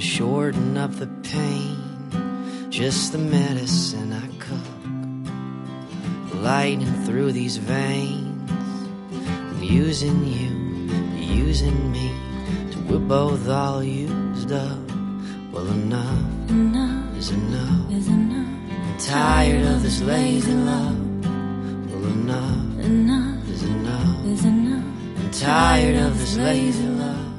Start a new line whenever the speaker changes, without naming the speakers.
shorten up the pain, just the medicine I cook, lightning through these veins. I'm using you, using me, till we're both all used up. Well, enough is enough. I'm tired of this lazy love. Well, enough is enough. I'm tired of this lazy love.